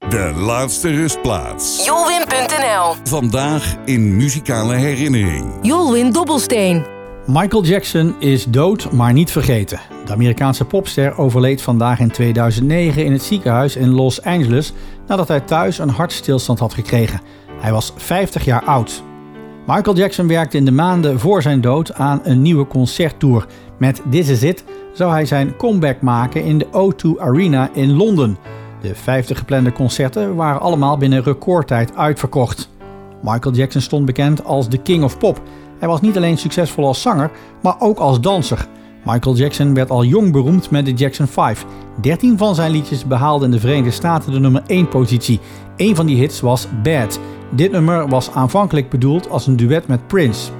De laatste rustplaats. Jolwin.nl. Vandaag in muzikale herinnering. Jolwin Dobbelsteen. Michael Jackson is dood, maar niet vergeten. De Amerikaanse popster overleed vandaag in 2009 in het ziekenhuis in Los Angeles nadat hij thuis een hartstilstand had gekregen. Hij was 50 jaar oud. Michael Jackson werkte in de maanden voor zijn dood aan een nieuwe concerttour. Met This Is It zou hij zijn comeback maken in de O2 Arena in Londen. De 50 geplande concerten waren allemaal binnen recordtijd uitverkocht. Michael Jackson stond bekend als de King of Pop. Hij was niet alleen succesvol als zanger, maar ook als danser. Michael Jackson werd al jong beroemd met de Jackson 5. 13 van zijn liedjes behaalden in de Verenigde Staten de nummer 1 positie. Een van die hits was Bad. Dit nummer was aanvankelijk bedoeld als een duet met Prince.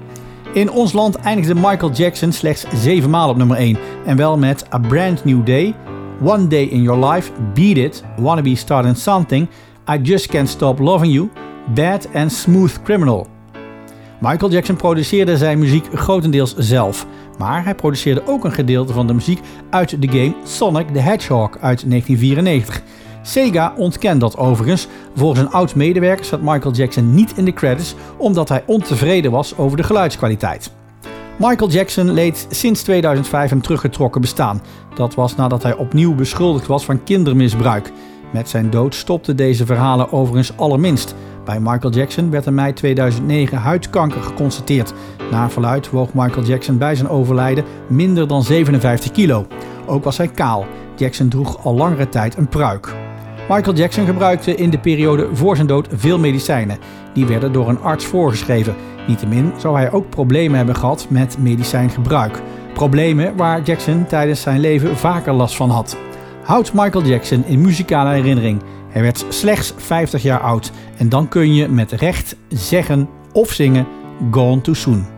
In ons land eindigde Michael Jackson slechts 7 maal op nummer 1. En wel met A Brand New Day, One Day in Your Life, Beat It, Wanna Be Starting Something, I Just Can't Stop Loving You, Bad en Smooth Criminal. Michael Jackson produceerde zijn muziek grotendeels zelf. Maar hij produceerde ook een gedeelte van de muziek uit de game Sonic the Hedgehog uit 1994. Sega ontkent dat overigens. Volgens een oud-medewerker staat Michael Jackson niet in de credits omdat hij ontevreden was over de geluidskwaliteit. Michael Jackson leed sinds 2005 een teruggetrokken bestaan. Dat was nadat hij opnieuw beschuldigd was van kindermisbruik. Met zijn dood stopten deze verhalen overigens allerminst. Bij Michael Jackson werd in mei 2009 huidkanker geconstateerd. Naar verluidt woog Michael Jackson bij zijn overlijden minder dan 57 kilo. Ook was hij kaal. Jackson droeg al langere tijd een pruik. Michael Jackson gebruikte in de periode voor zijn dood veel medicijnen. Die werden door een arts voorgeschreven. Niettemin zou hij ook problemen hebben gehad met medicijngebruik. Problemen waar Jackson tijdens zijn leven vaker last van had. Houd Michael Jackson in muzikale herinnering. Hij werd slechts 50 jaar oud en dan kun je met recht zeggen of zingen Gone Too Soon.